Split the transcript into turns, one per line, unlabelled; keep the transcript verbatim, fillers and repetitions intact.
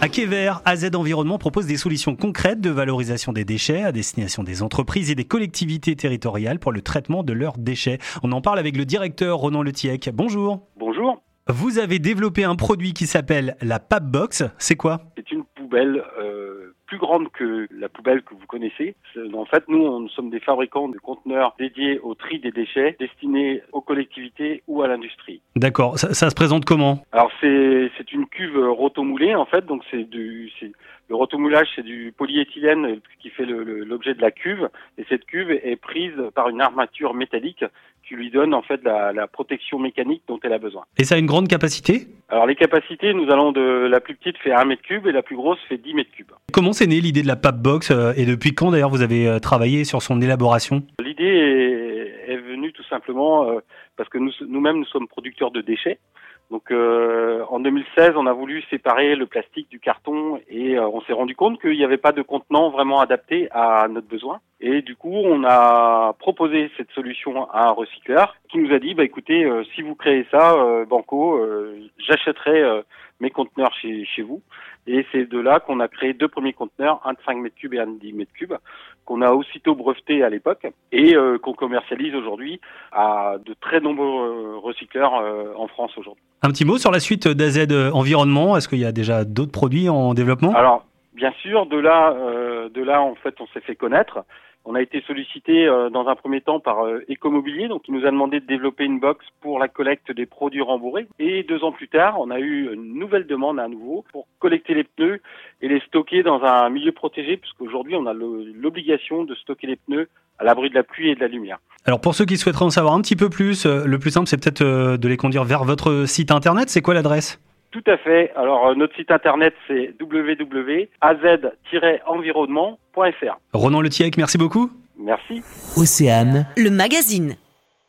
À Quévert, A Z Environnement propose des solutions concrètes de valorisation des déchets à destination des entreprises et des collectivités territoriales pour le traitement de leurs déchets. On en parle avec le directeur Ronan Letiec. Bonjour.
Bonjour.
Vous avez développé un produit qui s'appelle la Papbox. C'est quoi ?
C'est une poubelle euh, plus grande que la poubelle que vous connaissez. En fait, nous, on, nous sommes des fabricants de conteneurs dédiés au tri des déchets destinés aux collectivités ou à l'industrie.
D'accord. Ça, ça se présente comment ?
Alors, c'est, c'est une cuve rotomoulée, en fait. Donc, c'est du, c'est, le rotomoulage, c'est du polyéthylène qui fait le, le, l'objet de la cuve. Et cette cuve est prise par une armature métallique qui lui donne, en fait, la, la protection mécanique dont elle a besoin.
Et ça a une grande capacité ?
Alors, les capacités, nous allons de la plus petite fait un mètre cube et la plus grosse fait dix mètres cubes.
Comment c'est né l'idée de la Papbox euh, et depuis quand d'ailleurs vous avez euh, travaillé sur son élaboration ?
L'idée est, est venue tout simplement euh, parce que nous, nous-mêmes, nous sommes producteurs de déchets. Donc euh, en deux mille seize, on a voulu séparer le plastique du carton et euh, on s'est rendu compte qu'il n'y avait pas de contenant vraiment adapté à notre besoin. Et du coup, on a proposé cette solution à un recycleur qui nous a dit, bah écoutez, euh, si vous créez ça, euh, Banco, euh, j'achèterai euh, mes conteneurs chez, chez vous. Et c'est de là qu'on a créé deux premiers conteneurs, un de cinq mètres cubes et un de dix mètres cubes, qu'on a aussitôt breveté à l'époque et euh, qu'on commercialise aujourd'hui à de très nombreux recycleurs euh, en France aujourd'hui.
Un petit mot sur la suite d'A Z Environnement. Est-ce qu'il y a déjà d'autres produits en développement ?
Alors, bien sûr, de là, euh, de là, en fait, on s'est fait connaître. On a été sollicité euh, dans un premier temps par euh, Écomobilier, donc il nous a demandé de développer une box pour la collecte des produits rembourrés. Et deux ans plus tard, on a eu une nouvelle demande à nouveau pour collecter les pneus et les stocker dans un milieu protégé, puisqu'aujourd'hui on a le, l'obligation de stocker les pneus à l'abri de la pluie et de la lumière.
Alors pour ceux qui souhaiteraient en savoir un petit peu plus, euh, le plus simple c'est peut-être euh, de les conduire vers votre site internet. C'est quoi l'adresse ?
Tout à fait. Alors, euh, notre site internet, c'est w w w point a z tiret environnement point f r.
Ronan Letiec, merci beaucoup.
Merci.
Océane,
le magazine.